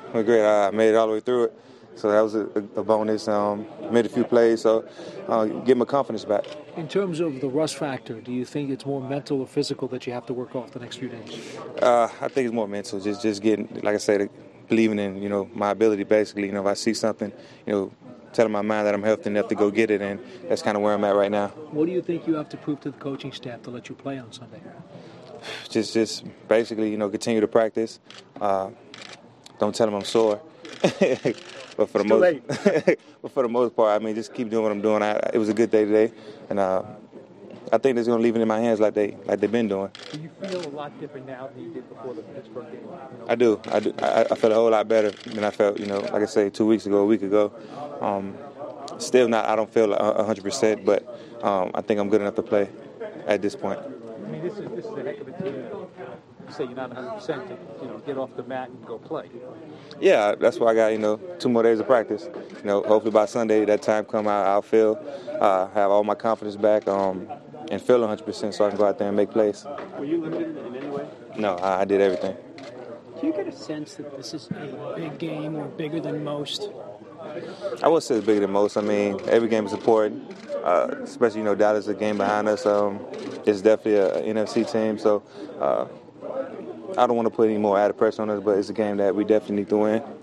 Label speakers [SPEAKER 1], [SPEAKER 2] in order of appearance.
[SPEAKER 1] went great. I made it all the way through it, so that was a bonus. Made a few plays, so get my confidence back.
[SPEAKER 2] In terms of the rust factor, do you think it's more mental or physical that you have to work off the next few days?
[SPEAKER 1] I think it's more mental. Just getting, like I said, believing in my ability. Basically, if I see something, telling my mind that I'm healthy enough to go get it, and that's kind of where I'm at right now.
[SPEAKER 2] What do you think you have to prove to the coaching staff to let you play on Sunday?
[SPEAKER 1] Just basically, continue to practice. Don't tell them I'm sore. but for the most part, just keep doing what I'm doing. It was a good day today, and I think they're going to leave it in my hands like they've been doing.
[SPEAKER 2] Do you feel a lot different now than you did before the Pittsburgh game?
[SPEAKER 1] I do. I feel a whole lot better than I felt, like I say, 2 weeks ago, a week ago. Still not. I don't feel 100%, but I think I'm good enough to play at this point.
[SPEAKER 2] This is a heck of a team. You say you're not 100% to get off the mat and go play.
[SPEAKER 1] Yeah, that's why I got 2 more days of practice. Hopefully by Sunday that time come out, I'll feel have all my confidence back and feel 100% so I can go out there and make plays.
[SPEAKER 3] Were you limited in any way?
[SPEAKER 1] No, I did everything.
[SPEAKER 4] Do you get a sense that this is a big game or bigger than most?
[SPEAKER 1] I would say it's bigger than most. Every game is important, especially, Dallas is a game behind us. It's definitely an NFC team, so I don't want to put any more added pressure on us, but it's a game that we definitely need to win.